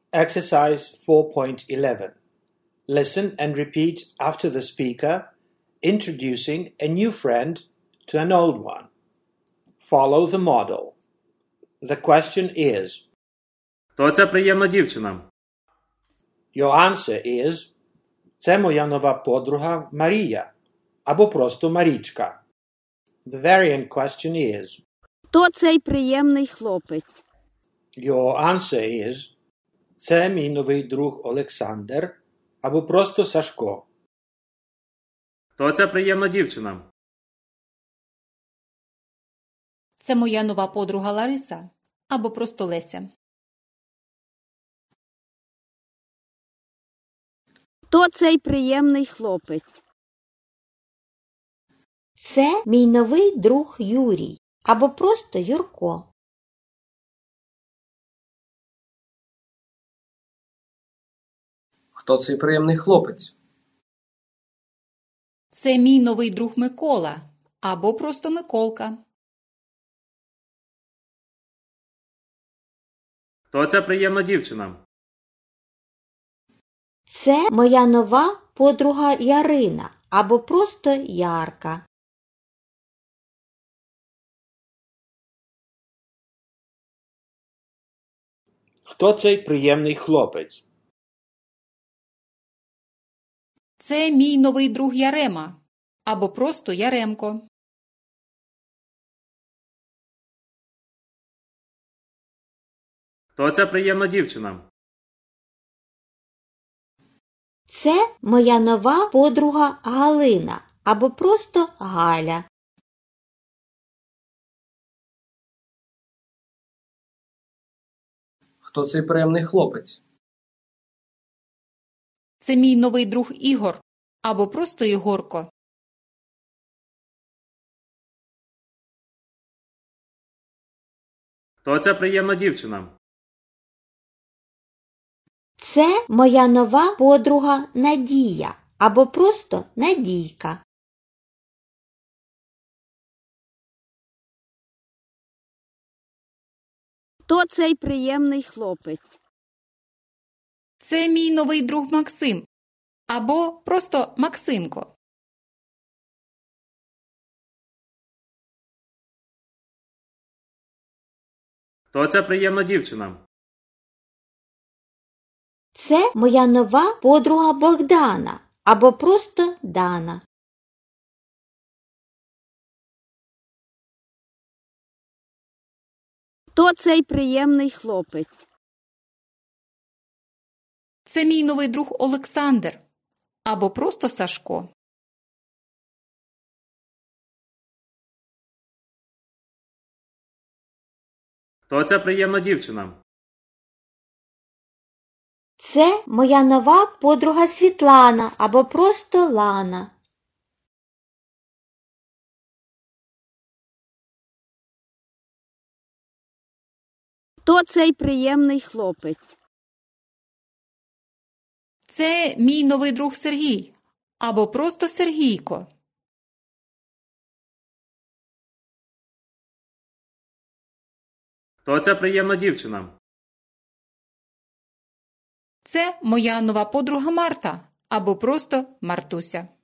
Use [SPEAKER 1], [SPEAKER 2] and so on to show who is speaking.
[SPEAKER 1] Exercise 4.11. Listen and repeat after the speaker, introducing a new friend to an old one. Follow the model. The question is,
[SPEAKER 2] Хто ця приємна дівчина?
[SPEAKER 1] Your answer is, це моя нова подруга Марія, або просто Марічка. The variant question is,
[SPEAKER 3] Хто цей приємний хлопець?
[SPEAKER 1] Your answer is, це мій новий друг Олександр, або просто Сашко.
[SPEAKER 2] Хто ця приємна дівчина?
[SPEAKER 4] Це моя нова подруга Лариса або просто Леся.
[SPEAKER 3] Хто цей приємний хлопець?
[SPEAKER 5] Це мій новий друг Юрій або просто Юрко.
[SPEAKER 6] Хто цей приємний хлопець?
[SPEAKER 4] Це мій новий друг Микола або просто Миколка.
[SPEAKER 2] Хто ця приємна дівчина?
[SPEAKER 5] Це моя нова подруга Ярина або просто Ярка.
[SPEAKER 1] Хто цей приємний хлопець?
[SPEAKER 4] Це мій новий друг Ярема або просто Яремко.
[SPEAKER 2] Хто ця приємна дівчина?
[SPEAKER 5] Це моя нова подруга Галина або просто Галя.
[SPEAKER 6] Хто цей приємний хлопець?
[SPEAKER 4] Це мій новий друг Ігор або просто Ігорко.
[SPEAKER 2] Хто ця приємна дівчина?
[SPEAKER 5] Це моя нова подруга Надія або просто Надійка.
[SPEAKER 3] Хто цей приємний хлопець?
[SPEAKER 4] Це мій новий друг Максим або просто Максимко.
[SPEAKER 2] Хто ця приємна дівчина?
[SPEAKER 5] Це моя нова подруга Богдана або просто Дана.
[SPEAKER 3] Хто цей приємний хлопець?
[SPEAKER 4] Це мій новий друг Олександр або просто Сашко.
[SPEAKER 2] Хто ця приємна дівчина?
[SPEAKER 5] Це моя нова подруга Світлана або просто Лана.
[SPEAKER 3] Хто цей приємний хлопець?
[SPEAKER 4] Це мій новий друг Сергій або просто Сергійко.
[SPEAKER 2] Хто ця приємна дівчина?
[SPEAKER 4] Це моя нова подруга Марта або просто Мартуся.